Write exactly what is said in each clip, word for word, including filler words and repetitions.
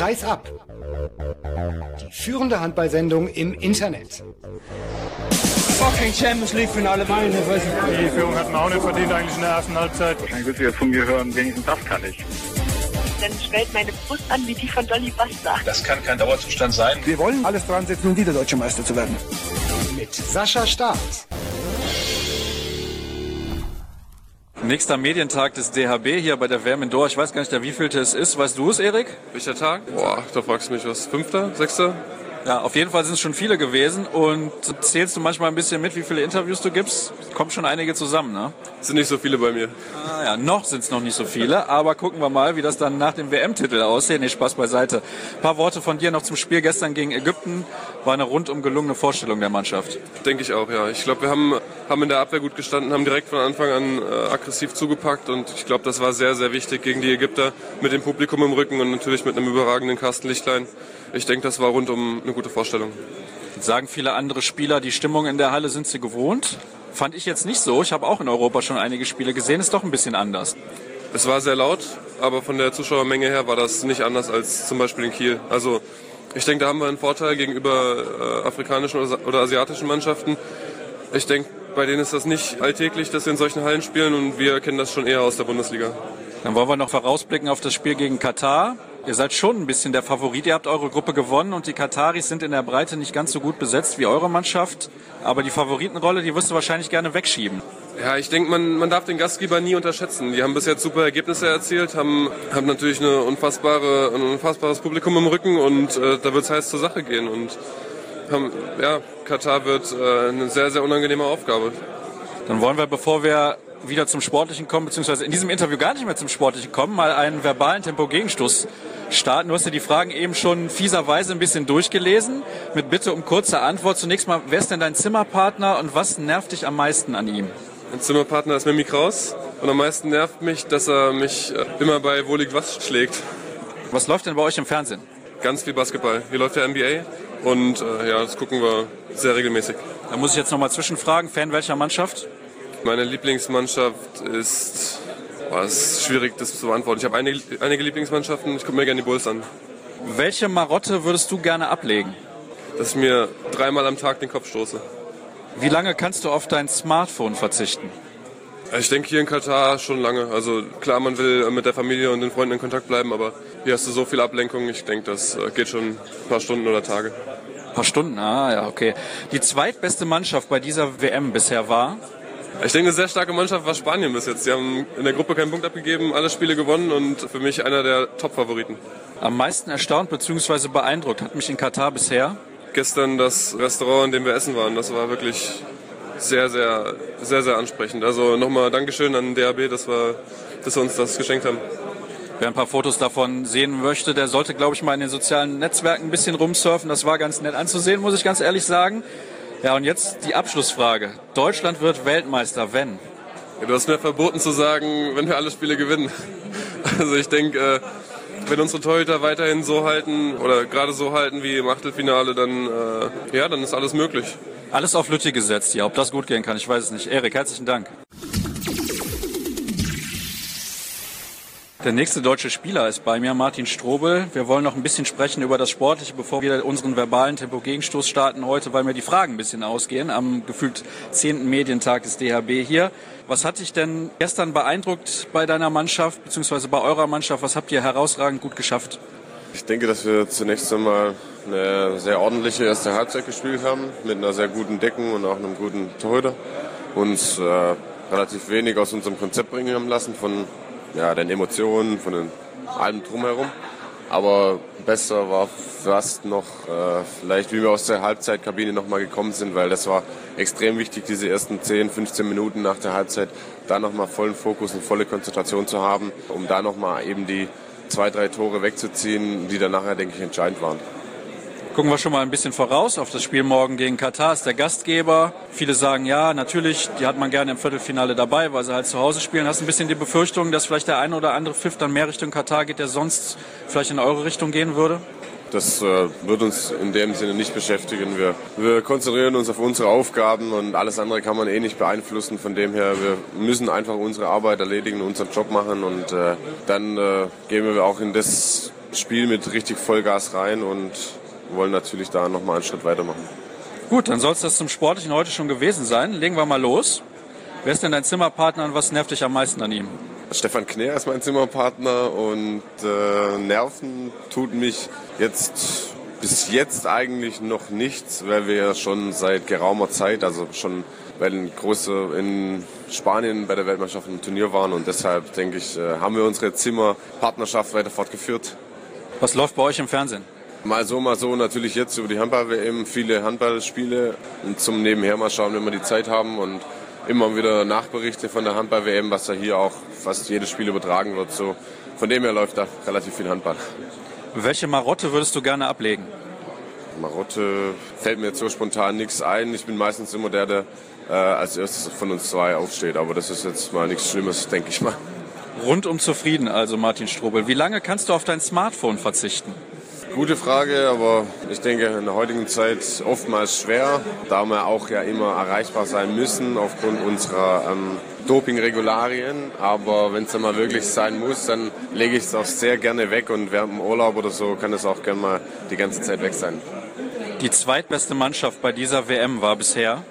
Kreis ab. Die führende Handballsendung im Internet. Fucking Champions League Finale, meine Fresse. Die Führung hatten wir auch nicht verdient eigentlich in der ersten Halbzeit. Dann wird sie jetzt von mir hören, wenigstens das kann ich. Dann schwellt meine Brust an wie die von Dolly Buster. Das kann kein Dauerzustand sein. Wir wollen alles dran setzen, um wieder Deutscher Meister zu werden. Mit Sascha Staat. Nächster Medientag des D H B hier bei der W M in Doha. Ich weiß gar nicht, der wievielte es ist. Weißt du es, Erik? Welcher Tag? Boah, da fragst du mich was. Fünfter? Sechster? Ja, auf jeden Fall sind es schon viele gewesen. Und zählst du manchmal ein bisschen mit, wie viele Interviews du gibst? Kommt schon einige zusammen, ne? Sind nicht so viele bei mir. Ah ja, noch sind es noch nicht so viele. Aber gucken wir mal, wie das dann nach dem W M-Titel aussieht. Nee, Spaß beiseite. Ein paar Worte von dir noch zum Spiel gestern gegen Ägypten. War eine rundum gelungene Vorstellung der Mannschaft. Denke ich auch, ja. Ich glaube, wir haben, haben in der Abwehr gut gestanden, haben direkt von Anfang an äh, aggressiv zugepackt. Und ich glaube, das war sehr, sehr wichtig gegen die Ägypter. Mit dem Publikum im Rücken und natürlich mit einem überragenden Carsten Lichtlein. Ich denke, das war rundum eine gute Vorstellung. Jetzt sagen viele andere Spieler, die Stimmung in der Halle sind sie gewohnt. Fand ich jetzt nicht so. Ich habe auch in Europa schon einige Spiele gesehen. Ist doch ein bisschen anders. Es war sehr laut, aber von der Zuschauermenge her war das nicht anders als zum Beispiel in Kiel. Also ich denke, da haben wir einen Vorteil gegenüber äh, afrikanischen oder asiatischen Mannschaften. Ich denke, bei denen ist das nicht alltäglich, dass wir in solchen Hallen spielen und wir kennen das schon eher aus der Bundesliga. Dann wollen wir noch vorausblicken auf das Spiel gegen Katar. Ihr seid schon ein bisschen der Favorit. Ihr habt eure Gruppe gewonnen und die Kataris sind in der Breite nicht ganz so gut besetzt wie eure Mannschaft. Aber die Favoritenrolle, die wirst du wahrscheinlich gerne wegschieben. Ja, ich denke, man, man darf den Gastgeber nie unterschätzen. Die haben bis jetzt super Ergebnisse erzielt, haben, haben natürlich eine unfassbare, ein unfassbares Publikum im Rücken und äh, da wird es heiß zur Sache gehen. Und haben, ja, Katar wird äh, eine sehr, sehr unangenehme Aufgabe. Dann wollen wir, bevor wir wieder zum Sportlichen kommen, beziehungsweise in diesem Interview gar nicht mehr zum Sportlichen kommen, mal einen verbalen Tempo-Gegenstoß starten. Du hast dir die Fragen eben schon fieserweise ein bisschen durchgelesen, mit Bitte um kurze Antwort. Zunächst mal, wer ist denn dein Zimmerpartner und was nervt dich am meisten an ihm? Mein Zimmerpartner ist Mimi Kraus und am meisten nervt mich, dass er mich immer bei Wo liegt was schlägt. Was läuft denn bei euch im Fernsehen? Ganz viel Basketball. Hier läuft der N B A und äh, ja, das gucken wir sehr regelmäßig. Da muss ich jetzt nochmal zwischenfragen, Fan welcher Mannschaft? Meine Lieblingsmannschaft ist, boah, das ist schwierig, das zu beantworten. Ich habe einige, einige Lieblingsmannschaften, ich gucke mir gerne die Bulls an. Welche Marotte würdest du gerne ablegen? Dass ich mir dreimal am Tag den Kopf stoße. Wie lange kannst du auf dein Smartphone verzichten? Ich denke hier in Katar schon lange. Also klar, man will mit der Familie und den Freunden in Kontakt bleiben, aber hier hast du so viel Ablenkung. Ich denke, das geht schon ein paar Stunden oder Tage. Ein paar Stunden, ah ja, okay. Die zweitbeste Mannschaft bei dieser W M bisher war? Ich denke, eine sehr starke Mannschaft war Spanien bis jetzt. Die haben in der Gruppe keinen Punkt abgegeben, alle Spiele gewonnen und für mich einer der Top-Favoriten. Am meisten erstaunt bzw. beeindruckt hat mich in Katar bisher? Gestern das Restaurant, in dem wir essen waren, das war wirklich sehr, sehr, sehr, sehr ansprechend. Also nochmal Dankeschön an den D H B, dass wir, dass wir uns das geschenkt haben. Wer ein paar Fotos davon sehen möchte, der sollte, glaube ich, mal in den sozialen Netzwerken ein bisschen rumsurfen. Das war ganz nett anzusehen, muss ich ganz ehrlich sagen. Ja, und jetzt die Abschlussfrage. Deutschland wird Weltmeister, wenn? Ja, du hast mir verboten zu sagen, wenn wir alle Spiele gewinnen. Also ich denke, wenn unsere Torhüter weiterhin so halten oder gerade so halten wie im Achtelfinale, dann, äh, ja, dann ist alles möglich. Alles auf Lütti gesetzt hier. Ob das gut gehen kann, ich weiß es nicht. Erik, herzlichen Dank. Der nächste deutsche Spieler ist bei mir, Martin Strobel. Wir wollen noch ein bisschen sprechen über das Sportliche, bevor wir unseren verbalen Tempo-Gegenstoß starten heute, weil mir die Fragen ein bisschen ausgehen am gefühlt zehnten Medientag des D H B hier. Was hat dich denn gestern beeindruckt bei deiner Mannschaft, beziehungsweise bei eurer Mannschaft? Was habt ihr herausragend gut geschafft? Ich denke, dass wir zunächst einmal eine sehr ordentliche erste Halbzeit gespielt haben, mit einer sehr guten Deckung und auch einem guten Torhüter. Uns äh, relativ wenig aus unserem Konzept bringen haben lassen, von ja, den Emotionen, von den, allem drumherum. Aber besser war fast noch äh, vielleicht, wie wir aus der Halbzeitkabine nochmal gekommen sind, weil das war extrem wichtig, diese ersten zehn, fünfzehn Minuten nach der Halbzeit da nochmal vollen Fokus und volle Konzentration zu haben, um da nochmal eben die zwei, drei Tore wegzuziehen, die dann nachher, denke ich, entscheidend waren. Gucken wir schon mal ein bisschen voraus auf das Spiel morgen gegen Katar. Ist der Gastgeber. Viele sagen, ja, natürlich, die hat man gerne im Viertelfinale dabei, weil sie halt zu Hause spielen. Hast du ein bisschen die Befürchtung, dass vielleicht der eine oder andere Pfiff dann mehr Richtung Katar geht, der sonst vielleicht in eure Richtung gehen würde? Das äh, wird uns in dem Sinne nicht beschäftigen. Wir, wir konzentrieren uns auf unsere Aufgaben und alles andere kann man eh nicht beeinflussen. Von dem her, wir müssen einfach unsere Arbeit erledigen, unseren Job machen und äh, dann äh, gehen wir auch in das Spiel mit richtig Vollgas rein und wollen natürlich da nochmal einen Schritt weitermachen. Gut, dann soll es das zum Sportlichen heute schon gewesen sein. Legen wir mal los. Wer ist denn dein Zimmerpartner und was nervt dich am meisten an ihm? Stefan Kner ist mein Zimmerpartner und äh, Nerven tut mich jetzt bis jetzt eigentlich noch nichts, weil wir ja schon seit geraumer Zeit, also schon bei den Großen in Spanien bei der Weltmeisterschaft im Turnier waren und deshalb denke ich, äh, haben wir unsere Zimmerpartnerschaft weiter fortgeführt. Was läuft bei euch im Fernsehen? Mal so, mal so, natürlich jetzt über die Handball-W M viele Handballspiele und zum Nebenher mal schauen, wenn wir die Zeit haben und immer wieder Nachberichte von der Handball-W M, was da hier auch fast jedes Spiel übertragen wird. So, von dem her läuft da relativ viel Handball. Welche Marotte würdest du gerne ablegen? Marotte fällt mir jetzt so spontan nichts ein. Ich bin meistens immer der, der äh, als erstes von uns zwei aufsteht, aber das ist jetzt mal nichts Schlimmes, denke ich mal. Rundum zufrieden, also Martin Strobel. Wie lange kannst du auf dein Smartphone verzichten? Gute Frage, aber ich denke in der heutigen Zeit oftmals schwer, da wir auch ja immer erreichbar sein müssen aufgrund unserer ähm, Doping-Regularien. Aber wenn es dann mal wirklich sein muss, dann lege ich es auch sehr gerne weg und während dem Urlaub oder so kann es auch gerne mal die ganze Zeit weg sein. Die zweitbeste Mannschaft bei dieser W M war bisher?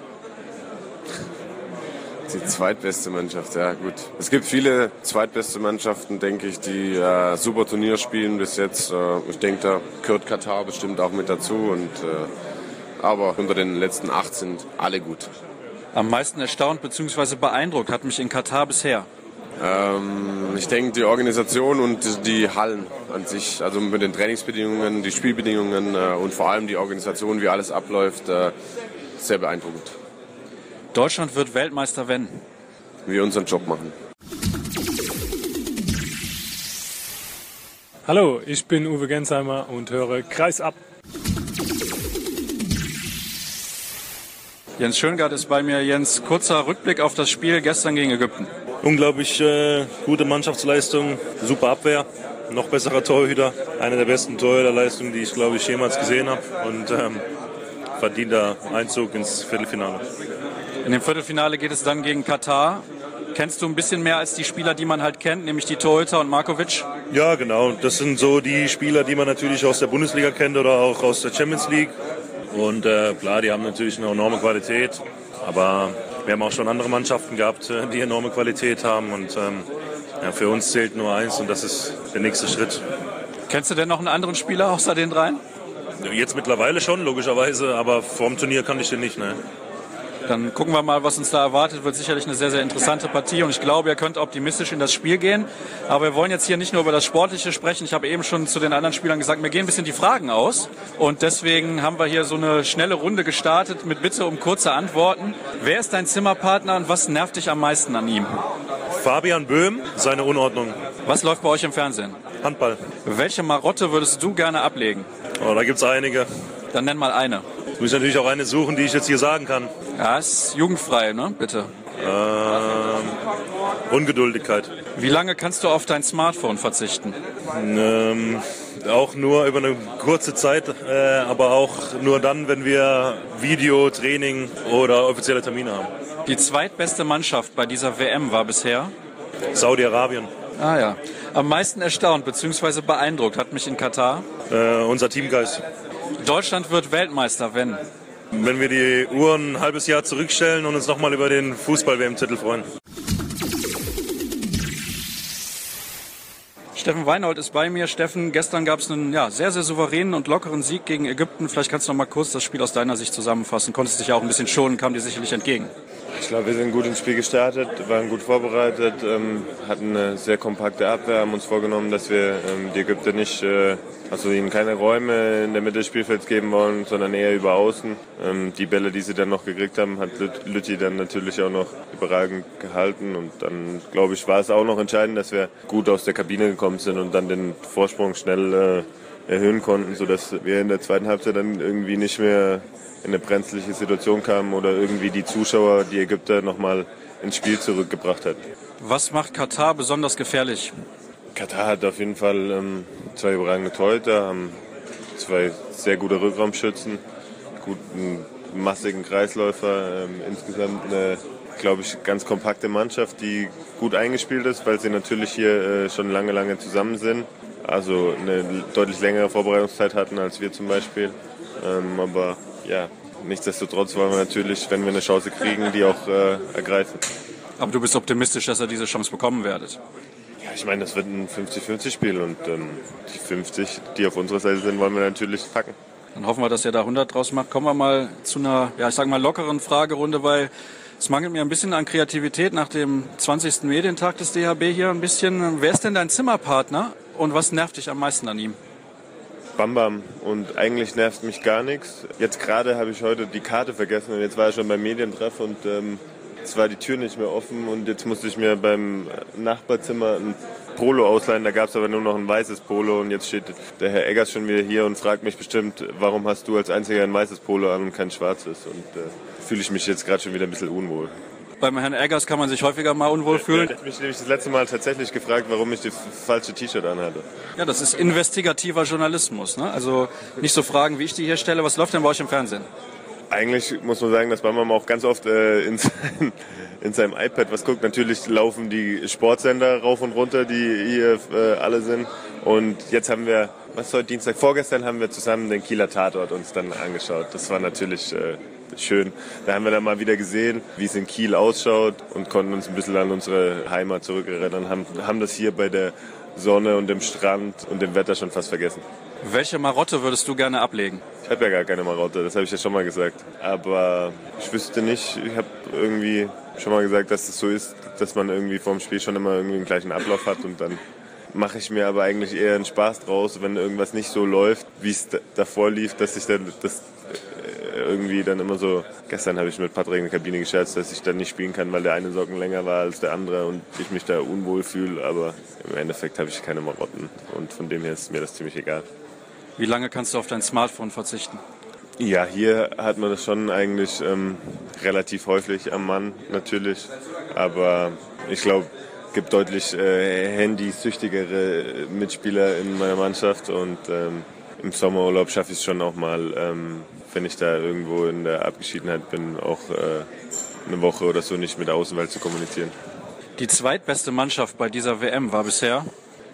Die zweitbeste Mannschaft, ja gut. Es gibt viele zweitbeste Mannschaften, denke ich, die äh, super Turnier spielen bis jetzt. Äh, ich denke, da gehört Katar bestimmt auch mit dazu. Und, äh, aber unter den letzten acht sind alle gut. Am meisten erstaunt bzw. beeindruckt hat mich in Katar bisher? Ähm, ich denke, die Organisation und die Hallen an sich, also mit den Trainingsbedingungen, die Spielbedingungen äh, und vor allem die Organisation, wie alles abläuft, äh, sehr beeindruckend. Deutschland wird Weltmeister, wenn wir unseren Job machen. Hallo, ich bin Uwe Gensheimer und höre Kreis ab. Jens Schöngard ist bei mir. Jens, kurzer Rückblick auf das Spiel gestern gegen Ägypten. Unglaublich äh, gute Mannschaftsleistung, super Abwehr, noch besserer Torhüter. Eine der besten Torhüterleistungen, die ich glaube ich jemals gesehen habe und ähm, verdienter Einzug ins Viertelfinale. In dem Viertelfinale geht es dann gegen Katar. Kennst du ein bisschen mehr als die Spieler, die man halt kennt, nämlich die Torhüter und Markovic? Ja, genau. Das sind so die Spieler, die man natürlich aus der Bundesliga kennt oder auch aus der Champions League. Und äh, klar, die haben natürlich eine enorme Qualität. Aber wir haben auch schon andere Mannschaften gehabt, die enorme Qualität haben. Und ähm, ja, für uns zählt nur eins und das ist der nächste Schritt. Kennst du denn noch einen anderen Spieler außer den dreien? Jetzt mittlerweile schon, logischerweise. Aber vorm Turnier kann ich den nicht, ne? Dann gucken wir mal, was uns da erwartet. Wird sicherlich eine sehr, sehr interessante Partie. Und ich glaube, ihr könnt optimistisch in das Spiel gehen. Aber wir wollen jetzt hier nicht nur über das Sportliche sprechen. Ich habe eben schon zu den anderen Spielern gesagt, mir gehen ein bisschen die Fragen aus. Und deswegen haben wir hier so eine schnelle Runde gestartet mit Bitte um kurze Antworten. Wer ist dein Zimmerpartner und was nervt dich am meisten an ihm? Fabian Böhm, seine Unordnung. Was läuft bei euch im Fernsehen? Handball. Welche Marotte würdest du gerne ablegen? Oh, da gibt es einige. Dann nenn mal eine. Jetzt muss ich natürlich auch eine suchen, die ich jetzt hier sagen kann. Ja, ist jugendfrei, ne? Bitte. Ähm, Ungeduldigkeit. Wie lange kannst du auf dein Smartphone verzichten? Ähm, auch nur über eine kurze Zeit, äh, aber auch nur dann, wenn wir Video, Training oder offizielle Termine haben. Die zweitbeste Mannschaft bei dieser W M war bisher? Saudi-Arabien. Ah ja. Am meisten erstaunt bzw. beeindruckt hat mich in Katar? Äh, unser Teamgeist. Deutschland wird Weltmeister, wenn? Wenn wir die Uhren ein halbes Jahr zurückstellen und uns nochmal über den Fußball-W M-Titel freuen. Steffen Weinhold ist bei mir. Steffen, gestern gab es einen ja, sehr, sehr souveränen und lockeren Sieg gegen Ägypten. Vielleicht kannst du noch mal kurz das Spiel aus deiner Sicht zusammenfassen. Konntest dich ja auch ein bisschen schonen, kam dir sicherlich entgegen. Ich glaube, wir sind gut ins Spiel gestartet, waren gut vorbereitet, ähm, hatten eine sehr kompakte Abwehr, haben uns vorgenommen, dass wir ähm, die Ägypter nicht, äh, also ihnen keine Räume in der Mitte des Spielfelds geben wollen, sondern eher über außen. Ähm, die Bälle, die sie dann noch gekriegt haben, hat Lütti dann natürlich auch noch überragend gehalten und dann, glaube ich, war es auch noch entscheidend, dass wir gut aus der Kabine gekommen sind und dann den Vorsprung schnell äh, erhöhen konnten, sodass wir in der zweiten Halbzeit dann irgendwie nicht mehr in eine brenzliche Situation kamen oder irgendwie die Zuschauer, die Ägypter, nochmal ins Spiel zurückgebracht hat. Was macht Katar besonders gefährlich? Katar hat auf jeden Fall ähm, zwei überragende Torhüter, haben zwei sehr gute Rückraumschützen, guten, massigen Kreisläufer, ähm, insgesamt eine, glaube ich, ganz kompakte Mannschaft, die gut eingespielt ist, weil sie natürlich hier äh, schon lange, lange zusammen sind. also eine deutlich längere Vorbereitungszeit hatten als wir zum Beispiel. Ähm, aber ja, nichtsdestotrotz wollen wir natürlich, wenn wir eine Chance kriegen, die auch äh, ergreifen. Aber du bist optimistisch, dass ihr diese Chance bekommen werdet? Ja, ich meine, das wird ein fünfzig fünfzig Spiel und ähm, die fünfzig, die auf unserer Seite sind, wollen wir natürlich packen. Dann hoffen wir, dass ihr da hundert draus macht. Kommen wir mal zu einer, ja, ich sag mal, lockeren Fragerunde, weil es mangelt mir ein bisschen an Kreativität nach dem zwanzigsten Medientag des D H B hier ein bisschen. Wer ist denn dein Zimmerpartner und was nervt dich am meisten an ihm? Bam Bam. Und eigentlich nervt mich gar nichts. Jetzt gerade habe ich heute die Karte vergessen und jetzt war ich schon beim Medientreff und ähm, jetzt war die Tür nicht mehr offen und jetzt musste ich mir beim Nachbarzimmer ein Polo ausleihen. Da gab es aber nur noch ein weißes Polo und jetzt steht der Herr Eggers schon wieder hier und fragt mich bestimmt, warum hast du als Einziger ein weißes Polo an und kein schwarzes? Und äh, fühle ich mich jetzt gerade schon wieder ein bisschen unwohl. Beim Herrn Eggers kann man sich häufiger mal unwohl fühlen. Er hat mich nämlich das letzte Mal tatsächlich gefragt, warum ich das falsche T-Shirt anhatte. Ja, das ist investigativer Journalismus, ne? Also nicht so Fragen, wie ich die hier stelle. Was läuft denn bei euch im Fernsehen? Eigentlich muss man sagen, dass Bambam auch ganz oft äh, in, sein, in seinem iPad was guckt. Natürlich laufen die Sportsender rauf und runter, die hier äh, alle sind. Und jetzt haben wir, was ist heute Dienstag? Vorgestern haben wir zusammen den Kieler Tatort uns dann angeschaut. Das war natürlich äh, schön. Da haben wir dann mal wieder gesehen, wie es in Kiel ausschaut und konnten uns ein bisschen an unsere Heimat zurückerinnern. Haben, haben das hier bei der Sonne und dem Strand und dem Wetter schon fast vergessen. Welche Marotte würdest du gerne ablegen? Ich habe ja gar keine Marotte, das habe ich ja schon mal gesagt. Aber ich wüsste nicht, ich habe irgendwie schon mal gesagt, dass es so ist, dass man irgendwie vorm Spiel schon immer irgendwie einen gleichen Ablauf hat und dann mache ich mir aber eigentlich eher einen Spaß draus, wenn irgendwas nicht so läuft, wie es davor lief, dass ich dann das irgendwie dann immer so, gestern habe ich mit Patrick in der Kabine gescherzt, dass ich dann nicht spielen kann, weil der eine Socken länger war als der andere und ich mich da unwohl fühle, aber im Endeffekt habe ich keine Marotten und von dem her ist mir das ziemlich egal. Wie lange kannst du auf dein Smartphone verzichten? Ja, hier hat man das schon eigentlich ähm, relativ häufig am Mann natürlich, aber ich glaube, es gibt deutlich äh, handysüchtigere Mitspieler in meiner Mannschaft und ähm, im Sommerurlaub schaffe ich es schon auch mal, ähm, wenn ich da irgendwo in der Abgeschiedenheit bin, auch äh, eine Woche oder so nicht mit der Außenwelt zu kommunizieren. Die zweitbeste Mannschaft bei dieser W M war bisher?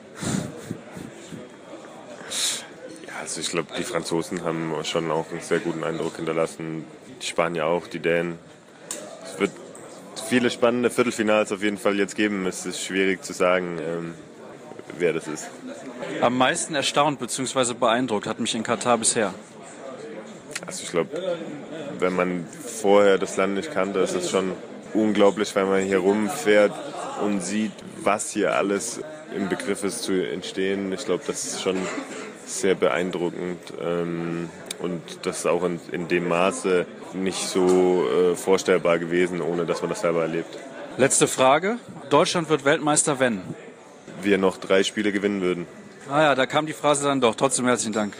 Also ich glaube, die Franzosen haben schon auch einen sehr guten Eindruck hinterlassen. Die Spanier auch, die Dänen. Es wird viele spannende Viertelfinals auf jeden Fall jetzt geben. Es ist schwierig zu sagen, ähm, wer das ist. Am meisten erstaunt bzw. beeindruckt hat mich in Katar bisher? Also ich glaube, wenn man vorher das Land nicht kannte, ist es schon unglaublich, weil man hier rumfährt und sieht, was hier alles im Begriff ist zu entstehen. Ich glaube, das ist schon sehr beeindruckend ähm, und das ist auch in, in dem Maße nicht so äh, vorstellbar gewesen, ohne dass man das selber erlebt. Letzte Frage. Deutschland wird Weltmeister, wenn? Wir noch drei Spiele gewinnen würden. Ah ja, da kam die Phrase dann doch. Trotzdem herzlichen Dank.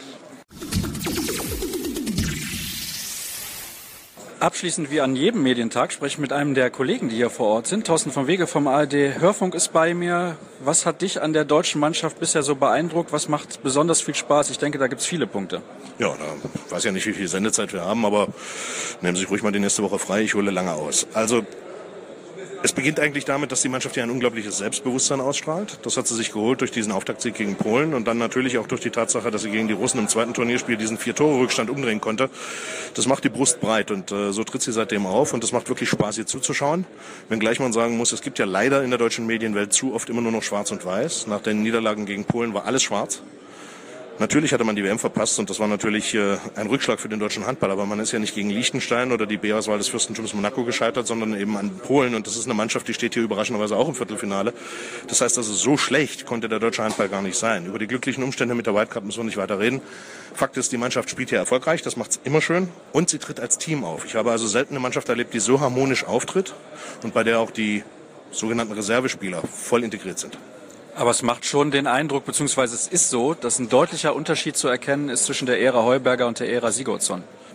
Abschließend wie an jedem Medientag spreche ich mit einem der Kollegen, die hier vor Ort sind. Thorsten von Wege vom A R D Hörfunk ist bei mir. Was hat dich an der deutschen Mannschaft bisher so beeindruckt? Was macht besonders viel Spaß? Ich denke, da gibt es viele Punkte. Ja, da weiß ja nicht, wie viel Sendezeit wir haben, aber nehmen Sie sich ruhig mal die nächste Woche frei. Ich hole lange aus. Also es beginnt eigentlich damit, dass die Mannschaft hier ein unglaubliches Selbstbewusstsein ausstrahlt. Das hat sie sich geholt durch diesen Auftaktsieg gegen Polen und dann natürlich auch durch die Tatsache, dass sie gegen die Russen im zweiten Turnierspiel diesen Vier-Tore-Rückstand umdrehen konnte. Das macht die Brust breit und äh, so tritt sie seitdem auf und es macht wirklich Spaß, ihr zuzuschauen. Wenngleich man sagen muss, es gibt ja leider in der deutschen Medienwelt zu oft immer nur noch Schwarz und Weiß. Nach den Niederlagen gegen Polen war alles schwarz. Natürlich hatte man die W M verpasst und das war natürlich äh, ein Rückschlag für den deutschen Handball, aber man ist ja nicht gegen Liechtenstein oder die B-Auswahl des Fürstentums Monaco gescheitert, sondern eben an Polen und das ist eine Mannschaft, die steht hier überraschenderweise auch im Viertelfinale. Das heißt also, so schlecht konnte der deutsche Handball gar nicht sein. Über die glücklichen Umstände mit der Wildcard müssen wir nicht weiter reden. Fakt ist, die Mannschaft spielt hier erfolgreich, das macht's immer schön und sie tritt als Team auf. Ich habe also selten eine Mannschaft erlebt, die so harmonisch auftritt und bei der auch die sogenannten Reservespieler voll integriert sind. Aber es macht schon den Eindruck, beziehungsweise es ist so, dass ein deutlicher Unterschied zu erkennen ist zwischen der Ära Heuberger und der Ära Sigurdsson.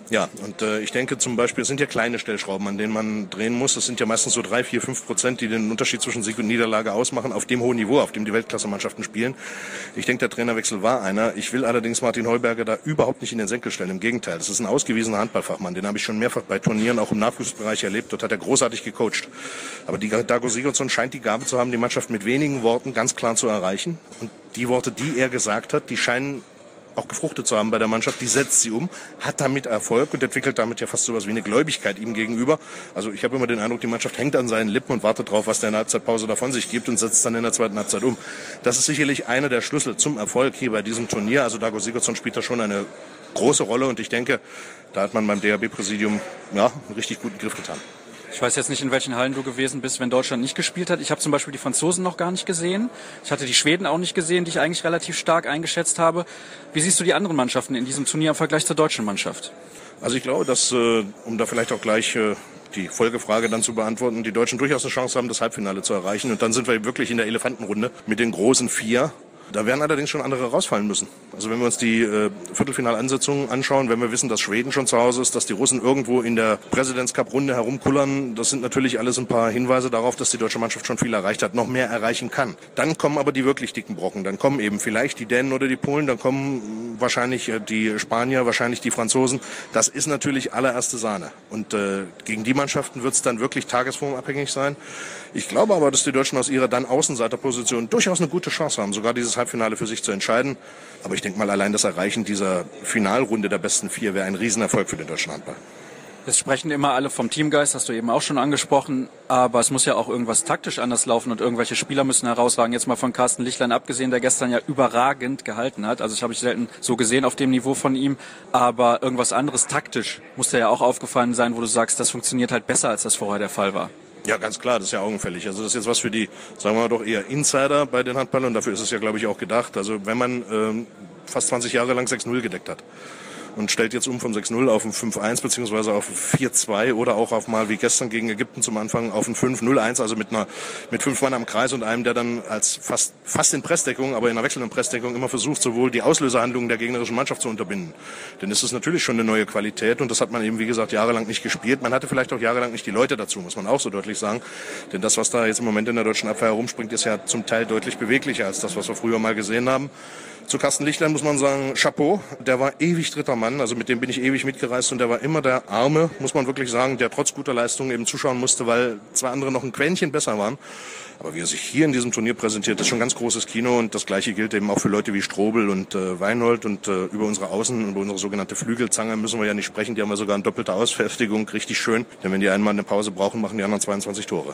Ja, und äh, ich denke zum Beispiel, es sind ja kleine Stellschrauben, an denen man drehen muss. Es sind ja meistens so drei, vier, fünf Prozent, die den Unterschied zwischen Sieg und Niederlage ausmachen, auf dem hohen Niveau, auf dem die Weltklasse-Mannschaften spielen. Ich denke, der Trainerwechsel war einer. Ich will allerdings Martin Heuberger da überhaupt nicht in den Senkel stellen. Im Gegenteil, das ist ein ausgewiesener Handballfachmann. Den habe ich schon mehrfach bei Turnieren, auch im Nachwuchsbereich erlebt. Dort hat er großartig gecoacht. Aber die Dago Sigurdsson scheint die Gabe zu haben, die Mannschaft mit wenigen Worten ganz klar zu erreichen. Und die Worte, die er gesagt hat, die scheinen auch gefruchtet zu haben bei der Mannschaft, die setzt sie um, hat damit Erfolg und entwickelt damit ja fast so etwas wie eine Gläubigkeit ihm gegenüber. Also ich habe immer den Eindruck, die Mannschaft hängt an seinen Lippen und wartet drauf, was der in der Halbzeitpause davon sich gibt und setzt dann in der zweiten Halbzeit um. Das ist sicherlich einer der Schlüssel zum Erfolg hier bei diesem Turnier. Also Dago Sigurdsson spielt da schon eine große Rolle und ich denke, da hat man beim D H B-Präsidium ja, einen richtig guten Griff getan. Ich weiß jetzt nicht, in welchen Hallen du gewesen bist, wenn Deutschland nicht gespielt hat. Ich habe zum Beispiel die Franzosen noch gar nicht gesehen. Ich hatte die Schweden auch nicht gesehen, die ich eigentlich relativ stark eingeschätzt habe. Wie siehst du die anderen Mannschaften in diesem Turnier im Vergleich zur deutschen Mannschaft? Also ich glaube, dass, äh, um da vielleicht auch gleich äh, die Folgefrage dann zu beantworten, die Deutschen durchaus eine Chance haben, das Halbfinale zu erreichen. Und dann sind wir wirklich in der Elefantenrunde mit den großen Vier. Da werden allerdings schon andere rausfallen müssen. Also wenn wir uns die äh, Viertelfinalansetzungen anschauen, wenn wir wissen, dass Schweden schon zu Hause ist, dass die Russen irgendwo in der Presidents Cup Runde herumkullern, das sind natürlich alles ein paar Hinweise darauf, dass die deutsche Mannschaft schon viel erreicht hat, noch mehr erreichen kann. Dann kommen aber die wirklich dicken Brocken. Dann kommen eben vielleicht die Dänen oder die Polen, dann kommen wahrscheinlich äh, die Spanier, wahrscheinlich die Franzosen. Das ist natürlich allererste Sahne. Und äh, gegen die Mannschaften wird es dann wirklich tagesformabhängig sein. Ich glaube aber, dass die Deutschen aus ihrer dann Außenseiterposition durchaus eine gute Chance haben, sogar dieses Halbfinale für sich zu entscheiden. Aber ich denke mal, allein das Erreichen dieser Finalrunde der besten vier wäre ein Riesenerfolg für den deutschen Handball. Es sprechen immer alle vom Teamgeist, hast du eben auch schon angesprochen. Aber es muss ja auch irgendwas taktisch anders laufen und irgendwelche Spieler müssen herausragen. Jetzt mal von Carsten Lichtlein abgesehen, der gestern ja überragend gehalten hat. Also ich habe ich selten so gesehen auf dem Niveau von ihm. Aber irgendwas anderes taktisch muss dir ja auch aufgefallen sein, wo du sagst, das funktioniert halt besser, als das vorher der Fall war. Ja, ganz klar, das ist ja augenfällig. Also das ist jetzt was für die, sagen wir mal doch eher Insider bei den Handballern und dafür ist es ja, glaube ich, auch gedacht. Also wenn man ähm, fast zwanzig Jahre lang sechs null gedeckt hat und stellt jetzt um vom sechs null auf ein fünf eins beziehungsweise auf ein vier zwei oder auch auf mal wie gestern gegen Ägypten zum Anfang auf ein fünf null eins, also mit einer mit fünf Mann am Kreis und einem, der dann als fast fast in Pressdeckung, aber in einer wechselnden Pressdeckung immer versucht, sowohl die Auslöserhandlungen der gegnerischen Mannschaft zu unterbinden. Denn es ist natürlich schon eine neue Qualität und das hat man eben, wie gesagt, jahrelang nicht gespielt. Man hatte vielleicht auch jahrelang nicht die Leute dazu, muss man auch so deutlich sagen. Denn das, was da jetzt im Moment in der deutschen Abwehr herumspringt, ist ja zum Teil deutlich beweglicher als das, was wir früher mal gesehen haben. Zu Carsten Lichtlein muss man sagen, Chapeau, der war ewig dritter Mann, also mit dem bin ich ewig mitgereist und der war immer der Arme, muss man wirklich sagen, der trotz guter Leistung eben zuschauen musste, weil zwei andere noch ein Quäntchen besser waren. Aber wie er sich hier in diesem Turnier präsentiert, ist schon ganz großes Kino und das Gleiche gilt eben auch für Leute wie Strobel und äh, Weinhold und äh, über unsere Außen, über unsere sogenannte Flügelzange müssen wir ja nicht sprechen, die haben wir sogar eine doppelte Ausfertigung, richtig schön, denn wenn die einmal eine Pause brauchen, machen die anderen zweiundzwanzig Tore.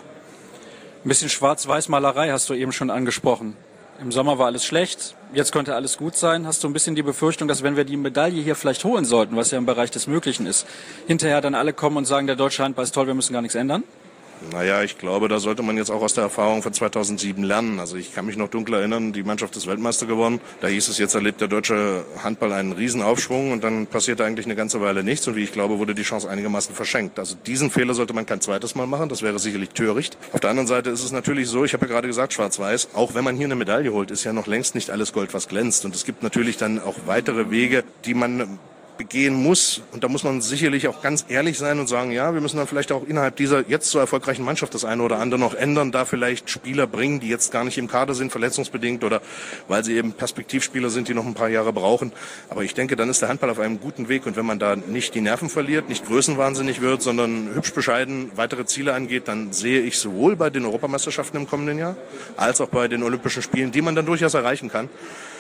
Ein bisschen Schwarz-Weiß-Malerei hast du eben schon angesprochen. Im Sommer war alles schlecht, jetzt könnte alles gut sein. Hast du ein bisschen die Befürchtung, dass wenn wir die Medaille hier vielleicht holen sollten, was ja im Bereich des Möglichen ist, hinterher dann alle kommen und sagen, der deutsche Handball ist toll, wir müssen gar nichts ändern? Naja, ich glaube, da sollte man jetzt auch aus der Erfahrung von zweitausendsieben lernen. Also ich kann mich noch dunkel erinnern, die Mannschaft ist Weltmeister geworden. Da hieß es, jetzt erlebt der deutsche Handball einen Riesenaufschwung und dann passierte eigentlich eine ganze Weile nichts. Und wie ich glaube, wurde die Chance einigermaßen verschenkt. Also diesen Fehler sollte man kein zweites Mal machen, das wäre sicherlich töricht. Auf der anderen Seite ist es natürlich so, ich habe ja gerade gesagt, schwarz-weiß, auch wenn man hier eine Medaille holt, ist ja noch längst nicht alles Gold, was glänzt. Und es gibt natürlich dann auch weitere Wege, die man begehen muss. Und da muss man sicherlich auch ganz ehrlich sein und sagen, ja, wir müssen dann vielleicht auch innerhalb dieser jetzt so erfolgreichen Mannschaft das eine oder andere noch ändern, da vielleicht Spieler bringen, die jetzt gar nicht im Kader sind, verletzungsbedingt oder weil sie eben Perspektivspieler sind, die noch ein paar Jahre brauchen. Aber ich denke, dann ist der Handball auf einem guten Weg und wenn man da nicht die Nerven verliert, nicht größenwahnsinnig wird, sondern hübsch bescheiden weitere Ziele angeht, dann sehe ich sowohl bei den Europameisterschaften im kommenden Jahr als auch bei den Olympischen Spielen, die man dann durchaus erreichen kann,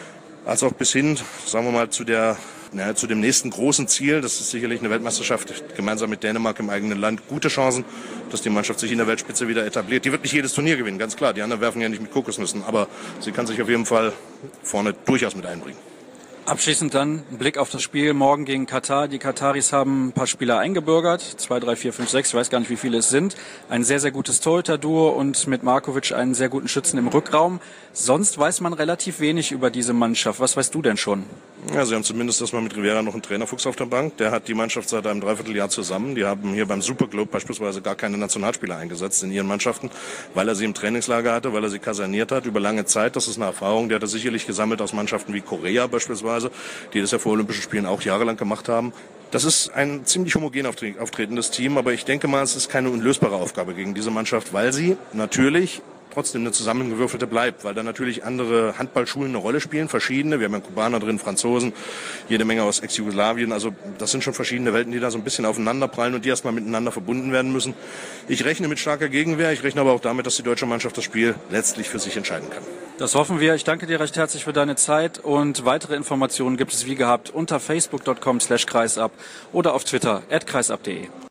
als auch bis hin, sagen wir mal, zu der Ja, zu dem nächsten großen Ziel, das ist sicherlich eine Weltmeisterschaft gemeinsam mit Dänemark im eigenen Land, gute Chancen, dass die Mannschaft sich in der Weltspitze wieder etabliert. Die wird nicht jedes Turnier gewinnen, ganz klar. Die anderen werfen ja nicht mit Kokosnüssen, aber sie kann sich auf jeden Fall vorne durchaus mit einbringen. Abschließend dann ein Blick auf das Spiel morgen gegen Katar. Die Kataris haben ein paar Spieler eingebürgert. Zwei, drei, vier, fünf, sechs, ich weiß gar nicht, wie viele es sind. Ein sehr, sehr gutes Torhüter-Duo und mit Markovic einen sehr guten Schützen im Rückraum. Sonst weiß man relativ wenig über diese Mannschaft. Was weißt du denn schon? Ja, sie haben zumindest erstmal mit Rivera noch einen Trainerfuchs auf der Bank. Der hat die Mannschaft seit einem Dreivierteljahr zusammen. Die haben hier beim Superglobe beispielsweise gar keine Nationalspieler eingesetzt in ihren Mannschaften, weil er sie im Trainingslager hatte, weil er sie kaserniert hat über lange Zeit. Das ist eine Erfahrung, die hat er sicherlich gesammelt aus Mannschaften wie Korea beispielsweise beispielsweise, die das ja vor Olympischen Spielen auch jahrelang gemacht haben. Das ist ein ziemlich homogen auftretendes Team, aber ich denke mal, es ist keine unlösbare Aufgabe gegen diese Mannschaft, weil sie natürlich trotzdem eine zusammengewürfelte bleibt, weil da natürlich andere Handballschulen eine Rolle spielen, verschiedene. Wir haben ja Kubaner drin, Franzosen, jede Menge aus Ex-Jugoslawien. Also das sind schon verschiedene Welten, die da so ein bisschen aufeinanderprallen und die erstmal miteinander verbunden werden müssen. Ich rechne mit starker Gegenwehr. Ich rechne aber auch damit, dass die deutsche Mannschaft das Spiel letztlich für sich entscheiden kann. Das hoffen wir. Ich danke dir recht herzlich für deine Zeit und weitere Informationen gibt es wie gehabt unter facebook punkt com slash kreisab oder auf Twitter at kreisab punkt de.